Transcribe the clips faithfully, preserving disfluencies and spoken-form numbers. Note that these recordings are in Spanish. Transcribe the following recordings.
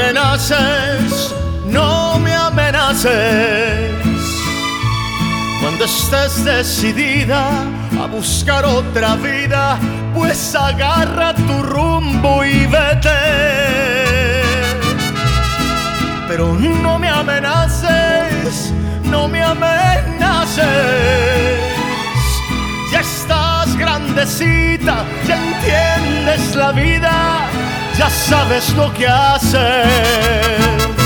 amenaces, no me amenaces. Cuando estés decidida a buscar otra vida, pues agarra tu rumbo y vete. Pero no me amenaces, no me amenaces. Ya estás grandecita, ya entiendes la vida, ya sabes lo que haces.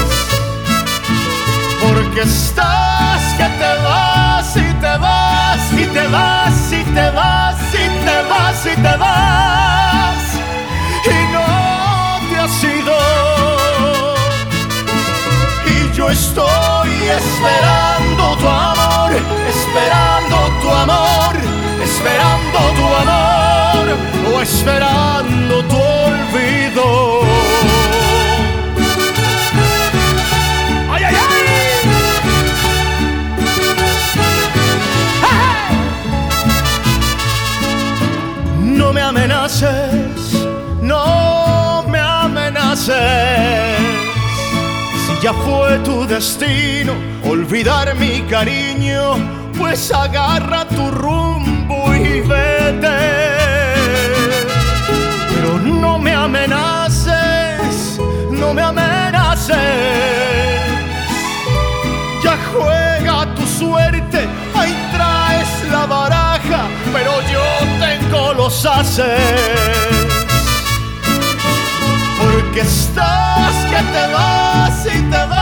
Porque estás que te vas y te vas y te vas y te vas y te vas y te vas y no te has ido. Y yo estoy esperando tu amor, esperando tu amor, esperando tu amor o esperando tu olvido. ¡Ay, ay, ay! No me amenaces, no me amenaces. Si ya fue tu destino olvidar mi cariño, pues agarra tu rumbo y vete. Pero no me amenaces, no me amenaces. Ya juega tu suerte, ahí traes la baraja, pero yo tengo los ases. Porque estás que te vas y te vas